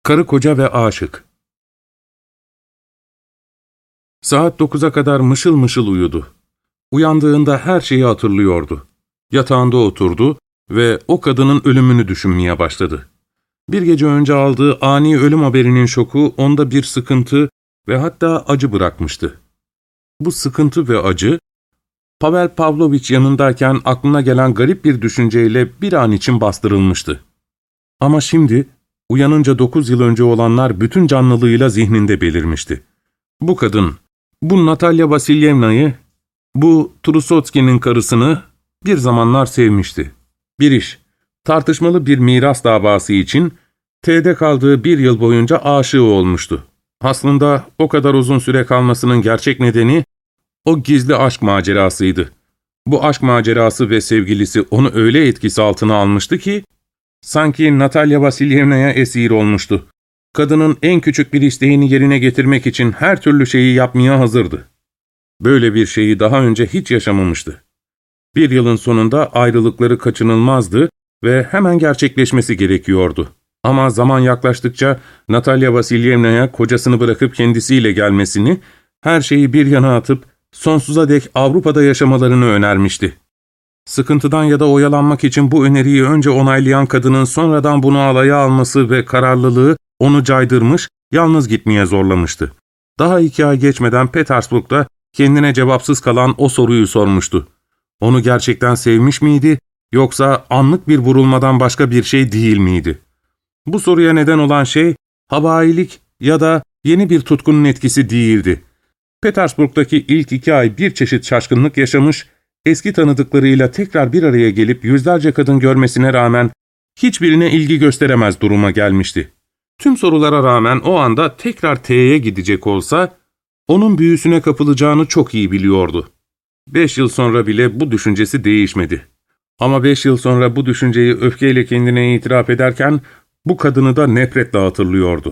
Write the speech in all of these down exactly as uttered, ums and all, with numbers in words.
Karı koca ve aşık. Saat dokuza kadar mışıl mışıl uyudu. Uyandığında her şeyi hatırlıyordu. Yatağında oturdu ve o kadının ölümünü düşünmeye başladı. Bir gece önce aldığı ani ölüm haberinin şoku onda bir sıkıntı ve hatta acı bırakmıştı. Bu sıkıntı ve acı, Pavel Pavlovich yanındayken aklına gelen garip bir düşünceyle bir an için bastırılmıştı. Ama şimdi, uyanınca dokuz yıl önce olanlar bütün canlılığıyla zihninde belirmişti. Bu kadın, bu Natalya Vasilyevna'yı, bu Trusotski'nin karısını bir zamanlar sevmişti. Bir iş, tartışmalı bir miras davası için T'de kaldığı bir yıl boyunca aşığı olmuştu. Aslında o kadar uzun süre kalmasının gerçek nedeni o gizli aşk macerasıydı. Bu aşk macerası ve sevgilisi onu öyle etkisi altına almıştı ki, sanki Natalya Vasilyevna'ya esir olmuştu. Kadının en küçük bir isteğini yerine getirmek için her türlü şeyi yapmaya hazırdı. Böyle bir şeyi daha önce hiç yaşamamıştı. Bir yılın sonunda ayrılıkları kaçınılmazdı ve hemen gerçekleşmesi gerekiyordu. Ama zaman yaklaştıkça Natalya Vasilyevna'ya kocasını bırakıp kendisiyle gelmesini, her şeyi bir yana atıp sonsuza dek Avrupa'da yaşamalarını önermişti. Sıkıntıdan ya da oyalanmak için bu öneriyi önce onaylayan kadının sonradan bunu alaya alması ve kararlılığı onu caydırmış, yalnız gitmeye zorlamıştı. Daha iki ay geçmeden Petersburg'da kendine cevapsız kalan o soruyu sormuştu. Onu gerçekten sevmiş miydi, yoksa anlık bir vurulmadan başka bir şey değil miydi? Bu soruya neden olan şey, havailik ya da yeni bir tutkunun etkisi değildi. Petersburg'daki ilk iki ay bir çeşit şaşkınlık yaşamış, eski tanıdıklarıyla tekrar bir araya gelip yüzlerce kadın görmesine rağmen hiçbirine ilgi gösteremez duruma gelmişti. Tüm sorulara rağmen o anda tekrar T'ye gidecek olsa, onun büyüsüne kapılacağını çok iyi biliyordu. Beş yıl sonra bile bu düşüncesi değişmedi. Ama beş yıl sonra bu düşünceyi öfkeyle kendine itiraf ederken, bu kadını da nefretle hatırlıyordu.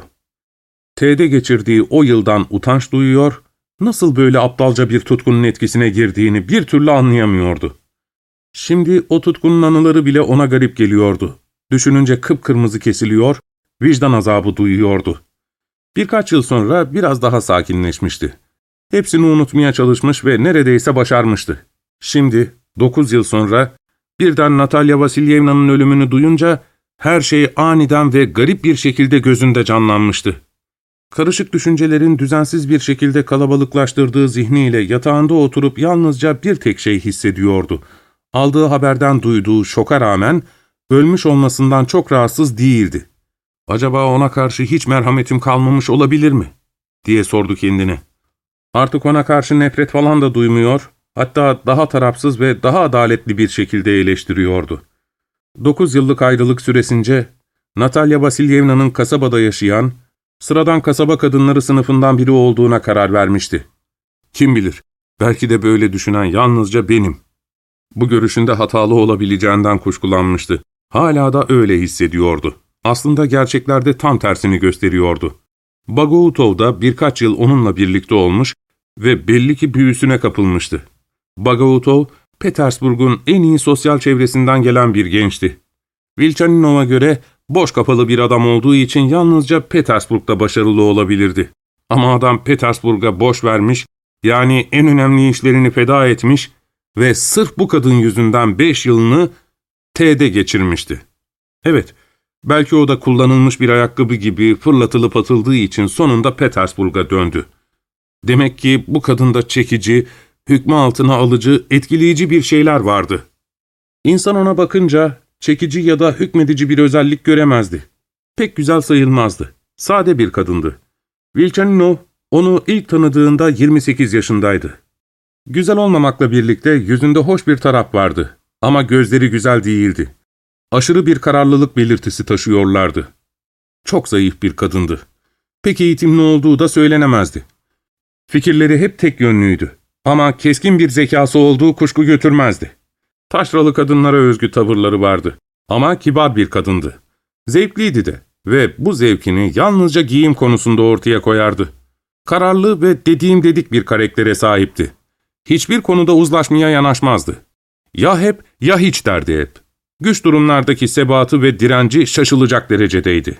T'de geçirdiği o yıldan utanç duyuyor, nasıl böyle aptalca bir tutkunun etkisine girdiğini bir türlü anlayamıyordu. Şimdi o tutkunun anıları bile ona garip geliyordu. Düşününce kıpkırmızı kesiliyor, vicdan azabı duyuyordu. Birkaç yıl sonra biraz daha sakinleşmişti. Hepsini unutmaya çalışmış ve neredeyse başarmıştı. Şimdi, dokuz yıl sonra, birden Natalya Vasilyevna'nın ölümünü duyunca, her şey aniden ve garip bir şekilde gözünde canlanmıştı. Karışık düşüncelerin düzensiz bir şekilde kalabalıklaştırdığı zihniyle yatağında oturup yalnızca bir tek şey hissediyordu. Aldığı haberden duyduğu şoka rağmen, ölmüş olmasından çok rahatsız değildi. ''Acaba ona karşı hiç merhametim kalmamış olabilir mi?'' diye sordu kendine. Artık ona karşı nefret falan da duymuyor, hatta daha tarafsız ve daha adaletli bir şekilde eleştiriyordu. Dokuz yıllık ayrılık süresince, Natalya Vasilyevna'nın kasabada yaşayan, sıradan kasaba kadınları sınıfından biri olduğuna karar vermişti. Kim bilir, belki de böyle düşünen yalnızca benim. Bu görüşünde hatalı olabileceğinden kuşkulanmıştı. Hala da öyle hissediyordu. Aslında gerçeklerde tam tersini gösteriyordu. Bagautov'da da birkaç yıl onunla birlikte olmuş ve belli ki büyüsüne kapılmıştı. Bagautov, Petersburg'un en iyi sosyal çevresinden gelen bir gençti. Vilchaninov'a göre boş kafalı bir adam olduğu için yalnızca Petersburg'da başarılı olabilirdi. Ama adam Petersburg'a boş vermiş, yani en önemli işlerini feda etmiş ve sırf bu kadın yüzünden beş yılını T'de geçirmişti. Evet, belki o da kullanılmış bir ayakkabı gibi fırlatılıp atıldığı için sonunda Petersburg'a döndü. Demek ki bu kadında çekici, hükmü altına alıcı, etkileyici bir şeyler vardı. İnsan ona bakınca çekici ya da hükmedici bir özellik göremezdi. Pek güzel sayılmazdı. Sade bir kadındı. Vilchaninov onu ilk tanıdığında yirmi sekiz yaşındaydı. Güzel olmamakla birlikte yüzünde hoş bir taraf vardı. Ama gözleri güzel değildi. Aşırı bir kararlılık belirtisi taşıyorlardı. Çok zayıf bir kadındı. Pek eğitimli olduğu da söylenemezdi. Fikirleri hep tek yönlüydü. Ama keskin bir zekası olduğu kuşku götürmezdi. Taşralı kadınlara özgü tavırları vardı. Ama kibar bir kadındı. Zevkliydi de ve bu zevkini yalnızca giyim konusunda ortaya koyardı. Kararlı ve dediğim dedik bir karaktere sahipti. Hiçbir konuda uzlaşmaya yanaşmazdı. Ya hep ya hiç derdi hep. Güç durumlardaki sebatı ve direnci şaşılacak derecedeydi.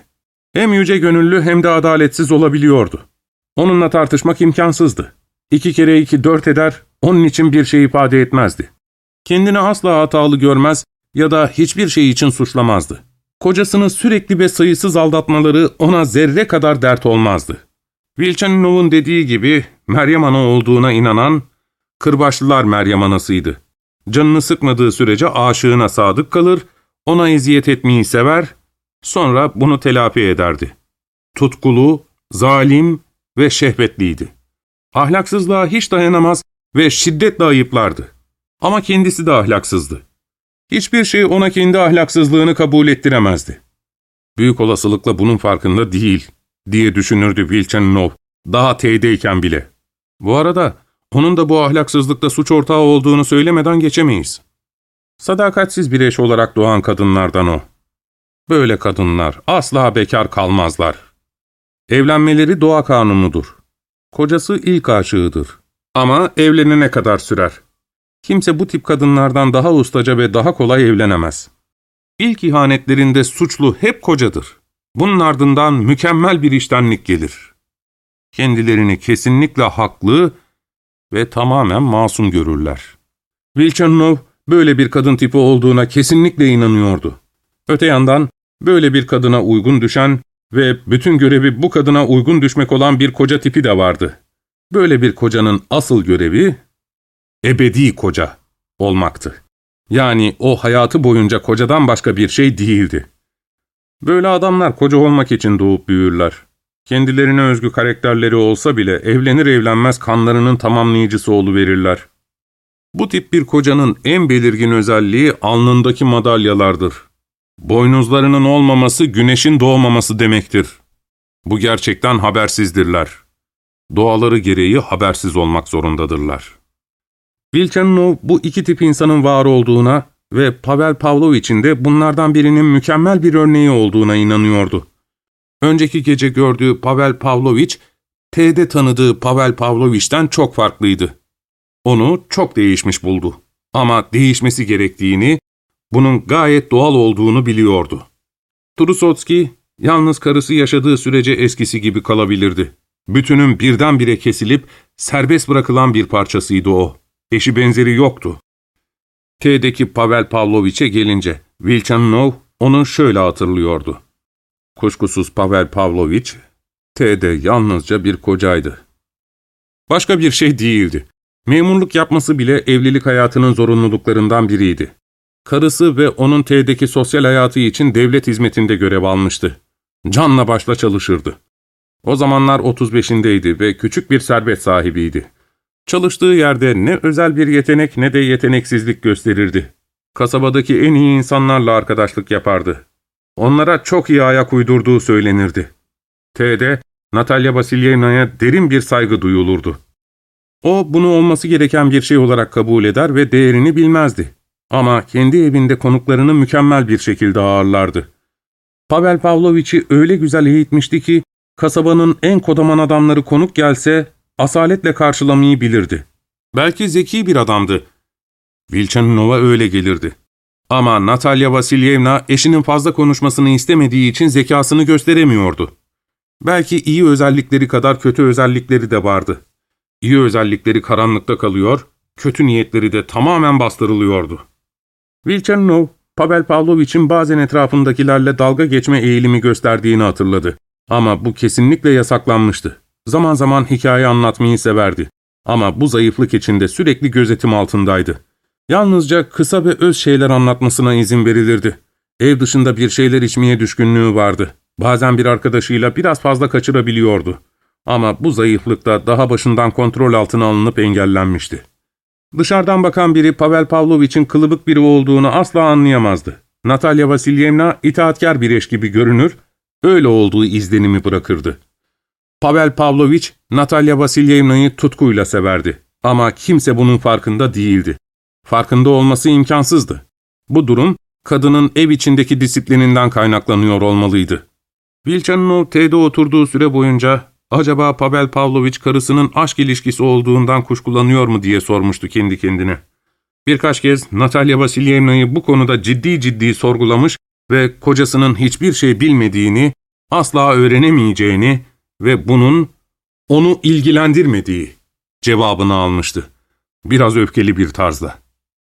Hem yüce gönüllü hem de adaletsiz olabiliyordu. Onunla tartışmak imkansızdı. İki kere iki dört eder, onun için bir şey ifade etmezdi. Kendini asla hatalı görmez ya da hiçbir şey için suçlamazdı. Kocasını sürekli ve sayısız aldatmaları ona zerre kadar dert olmazdı. Vilchanov'un dediği gibi Meryem Ana olduğuna inanan, kırbaçlılar Meryem Anasıydı. Canını sıkmadığı sürece aşığına sadık kalır, ona eziyet etmeyi sever, sonra bunu telafi ederdi. Tutkulu, zalim ve şehvetliydi. Ahlaksızlığa hiç dayanamaz ve şiddetle ayıplardı. Ama kendisi de ahlaksızdı. Hiçbir şey ona kendi ahlaksızlığını kabul ettiremezdi. Büyük olasılıkla bunun farkında değil diye düşünürdü Vilchanov, daha T'deyken bile. Bu arada onun da bu ahlaksızlıkta suç ortağı olduğunu söylemeden geçemeyiz. Sadakatsiz bir eş olarak doğan kadınlardan o. Böyle kadınlar asla bekar kalmazlar. Evlenmeleri doğa kanunudur. Kocası ilk aşığıdır. Ama evlenene kadar sürer. Kimse bu tip kadınlardan daha ustaca ve daha kolay evlenemez. İlk ihanetlerinde suçlu hep kocadır. Bunun ardından mükemmel bir iştenlik gelir. Kendilerini kesinlikle haklı ve tamamen masum görürler. Vilchanov böyle bir kadın tipi olduğuna kesinlikle inanıyordu. Öte yandan böyle bir kadına uygun düşen ve bütün görevi bu kadına uygun düşmek olan bir koca tipi de vardı. Böyle bir kocanın asıl görevi ebedi koca olmaktı. Yani o hayatı boyunca kocadan başka bir şey değildi. Böyle adamlar koca olmak için doğup büyürler. Kendilerine özgü karakterleri olsa bile evlenir evlenmez kanlarının tamamlayıcısı oluverirler. Bu tip bir kocanın en belirgin özelliği alnındaki madalyalardır. Boynuzlarının olmaması güneşin doğmaması demektir. Bu gerçekten habersizdirler. Doğaları gereği habersiz olmak zorundadırlar. Vilchanov bu iki tip insanın var olduğuna ve Pavel Pavlovich'in de bunlardan birinin mükemmel bir örneği olduğuna inanıyordu. Önceki gece gördüğü Pavel Pavlovich, T'de tanıdığı Pavel Pavlovich'ten çok farklıydı. Onu çok değişmiş buldu. Ama değişmesi gerektiğini, bunun gayet doğal olduğunu biliyordu. Trusotski, yalnız karısı yaşadığı sürece eskisi gibi kalabilirdi. Bütünün birdenbire kesilip serbest bırakılan bir parçasıydı o. Eşi benzeri yoktu. T'deki Pavel Pavlovich'e gelince, Vilchanov onu şöyle hatırlıyordu. Kuşkusuz Pavel Pavlovich, T'de yalnızca bir kocaydı. Başka bir şey değildi. Memurluk yapması bile evlilik hayatının zorunluluklarından biriydi. Karısı ve onun T'deki sosyal hayatı için devlet hizmetinde görev almıştı. Canla başla çalışırdı. O zamanlar otuz beşindeydi ve küçük bir servet sahibiydi. Çalıştığı yerde ne özel bir yetenek ne de yeteneksizlik gösterirdi. Kasabadaki en iyi insanlarla arkadaşlık yapardı. Onlara çok iyi ayak uydurduğu söylenirdi. T'de Natalya Vasilyevna'ya derin bir saygı duyulurdu. O bunu olması gereken bir şey olarak kabul eder ve değerini bilmezdi. Ama kendi evinde konuklarını mükemmel bir şekilde ağırlardı. Pavel Pavlovich'i öyle güzel eğitmişti ki, kasabanın en kodaman adamları konuk gelse, asaletle karşılamayı bilirdi. Belki zeki bir adamdı. Vilchanov'a öyle gelirdi. Ama Natalya Vasilyevna eşinin fazla konuşmasını istemediği için zekasını gösteremiyordu. Belki iyi özellikleri kadar kötü özellikleri de vardı. İyi özellikleri karanlıkta kalıyor, kötü niyetleri de tamamen bastırılıyordu. Vilchanov, Pavel Pavlovich'in bazen etrafındakilerle dalga geçme eğilimi gösterdiğini hatırladı. Ama bu kesinlikle yasaklanmıştı. Zaman zaman hikaye anlatmayı severdi. Ama bu zayıflık içinde sürekli gözetim altındaydı. Yalnızca kısa ve öz şeyler anlatmasına izin verilirdi. Ev dışında bir şeyler içmeye düşkünlüğü vardı. Bazen bir arkadaşıyla biraz fazla kaçırabiliyordu. Ama bu zayıflıkta daha başından kontrol altına alınıp engellenmişti. Dışarıdan bakan biri Pavel Pavlovich'in kılıbık biri olduğunu asla anlayamazdı. Natalya Vasilyevna itaatkar bir eş gibi görünür, öyle olduğu izlenimi bırakırdı. Pavel Pavlovich, Natalya Vasilyevna'yı tutkuyla severdi. Ama kimse bunun farkında değildi. Farkında olması imkansızdı. Bu durum, kadının ev içindeki disiplininden kaynaklanıyor olmalıydı. Vilchanov T'de oturduğu süre boyunca, acaba Pavel Pavlovich karısının aşk ilişkisi olduğundan kuşkulanıyor mu diye sormuştu kendi kendine. Birkaç kez Natalya Vasilyevna'yı bu konuda ciddi ciddi sorgulamış ve kocasının hiçbir şey bilmediğini, asla öğrenemeyeceğini ve bunun onu ilgilendirmediği cevabını almıştı. Biraz öfkeli bir tarzda.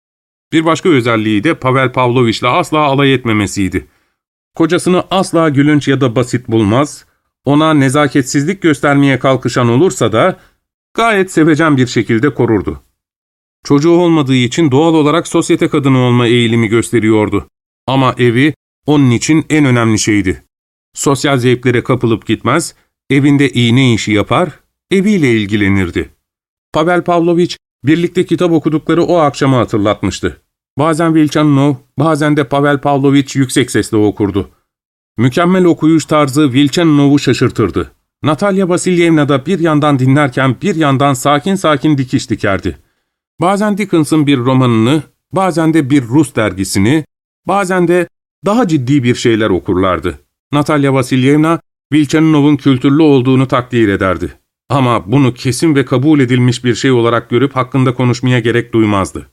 Bir başka özelliği de Pavel Pavlovich'le asla alay etmemesiydi. Kocasını asla gülünç ya da basit bulmaz, ona nezaketsizlik göstermeye kalkışan olursa da gayet sevecen bir şekilde korurdu. Çocuğu olmadığı için doğal olarak sosyete kadını olma eğilimi gösteriyordu. Ama evi onun için en önemli şeydi. Sosyal zevklere kapılıp gitmez, evinde iğne işi yapar, eviyle ilgilenirdi. Pavel Pavlovich birlikte kitap okudukları o akşamı hatırlatmıştı. Bazen Vilchanov, bazen de Pavel Pavlovich yüksek sesle okurdu. Mükemmel okuyuş tarzı Vilchanov'u şaşırtırdı. Natalya Vasilyevna da bir yandan dinlerken bir yandan sakin sakin dikiş dikerdi. Bazen Dickens'ın bir romanını, bazen de bir Rus dergisini, bazen de daha ciddi bir şeyler okurlardı. Natalya Vasilyevna, Vilchanov'un kültürlü olduğunu takdir ederdi. Ama bunu kesin ve kabul edilmiş bir şey olarak görüp hakkında konuşmaya gerek duymazdı.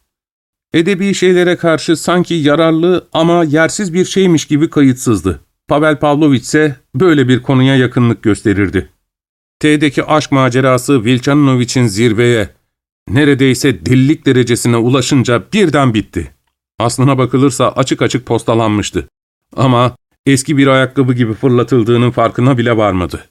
Edebi şeylere karşı sanki yararlı ama yersiz bir şeymiş gibi kayıtsızdı. Pavel Pavlovich ise böyle bir konuya yakınlık gösterirdi. T'deki aşk macerası Vilchanovich'in zirveye, neredeyse delilik derecesine ulaşınca birden bitti. Aslına bakılırsa açık açık postalanmıştı. Ama eski bir ayakkabı gibi fırlatıldığının farkına bile varmadı.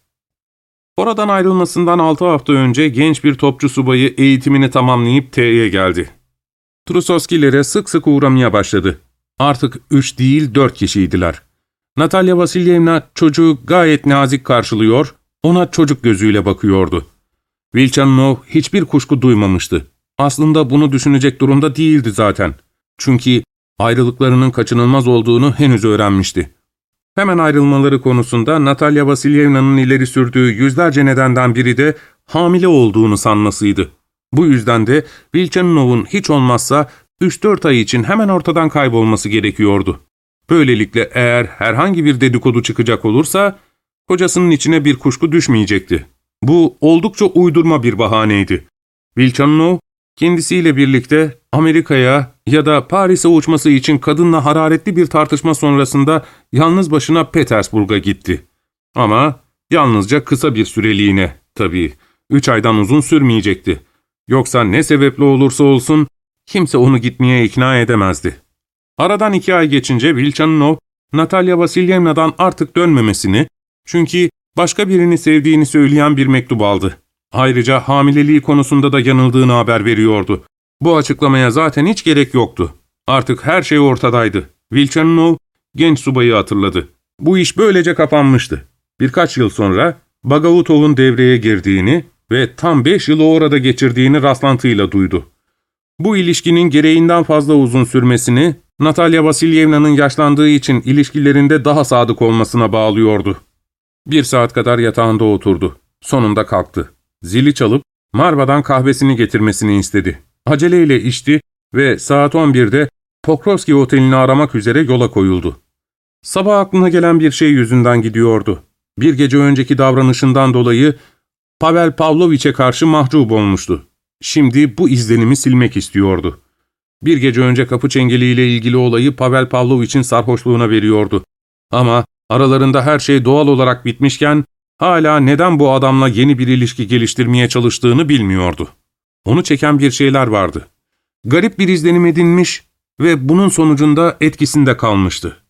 Oradan ayrılmasından altı hafta önce genç bir topçu subayı eğitimini tamamlayıp T'ye geldi. Trusovskilere sık sık uğramaya başladı. Artık üç değil dört kişiydiler. Natalya Vasilyevna çocuğu gayet nazik karşılıyor, ona çocuk gözüyle bakıyordu. Vilchanov hiçbir kuşku duymamıştı. Aslında bunu düşünecek durumda değildi zaten. Çünkü ayrılıklarının kaçınılmaz olduğunu henüz öğrenmişti. Hemen ayrılmaları konusunda Natalya Vasilyevna'nın ileri sürdüğü yüzlerce nedenden biri de hamile olduğunu sanmasıydı. Bu yüzden de Vilchanov'un hiç olmazsa üç dört ay için hemen ortadan kaybolması gerekiyordu. Böylelikle eğer herhangi bir dedikodu çıkacak olursa, kocasının içine bir kuşku düşmeyecekti. Bu oldukça uydurma bir bahaneydi. Vilchanov, kendisiyle birlikte Amerika'ya ya da Paris'e uçması için kadınla hararetli bir tartışma sonrasında yalnız başına Petersburg'a gitti. Ama yalnızca kısa bir süreliğine, tabii, üç aydan uzun sürmeyecekti. Yoksa ne sebeple olursa olsun, kimse onu gitmeye ikna edemezdi. Aradan iki ay geçince Vilchanov, Natalya Vasilyevna'dan artık dönmemesini, çünkü başka birini sevdiğini söyleyen bir mektup aldı. Ayrıca hamileliği konusunda da yanıldığını haber veriyordu. Bu açıklamaya zaten hiç gerek yoktu. Artık her şey ortadaydı. Vilchanov, genç subayı hatırladı. Bu iş böylece kapanmıştı. Birkaç yıl sonra Bagavutov'un devreye girdiğini ve tam beş yılı orada geçirdiğini rastlantıyla duydu. Bu ilişkinin gereğinden fazla uzun sürmesini, Natalya Vasilyevna'nın yaşlandığı için ilişkilerinde daha sadık olmasına bağlıyordu. Bir saat kadar yatağında oturdu. Sonunda kalktı. Zili çalıp Marva'dan kahvesini getirmesini istedi. Aceleyle içti ve saat on birde Pokrovski Oteli'ni aramak üzere yola koyuldu. Sabah aklına gelen bir şey yüzünden gidiyordu. Bir gece önceki davranışından dolayı Pavel Pavlovich'e karşı mahcup olmuştu. Şimdi bu izlenimi silmek istiyordu. Bir gece önce kapı çengeliyle ilgili olayı Pavel Pavlovich'in sarhoşluğuna veriyordu. Ama aralarında her şey doğal olarak bitmişken hala neden bu adamla yeni bir ilişki geliştirmeye çalıştığını bilmiyordu. Onu çeken bir şeyler vardı. Garip bir izlenim edinmiş ve bunun sonucunda etkisinde kalmıştı.